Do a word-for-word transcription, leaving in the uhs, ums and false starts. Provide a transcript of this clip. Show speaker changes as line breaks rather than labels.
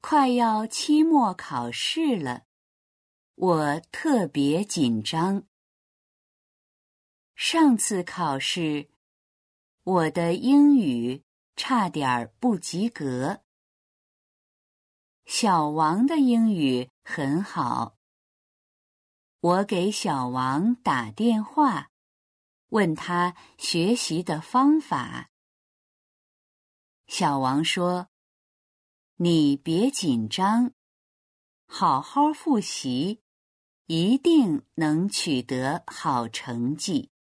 快要期末考试了，我特别紧张。上次考试，我的英语差点不及格。小王的英语很好。我给小王打电话，问他学习的方法。小王说：“你别紧张，好好复习，一定能取得好成绩。”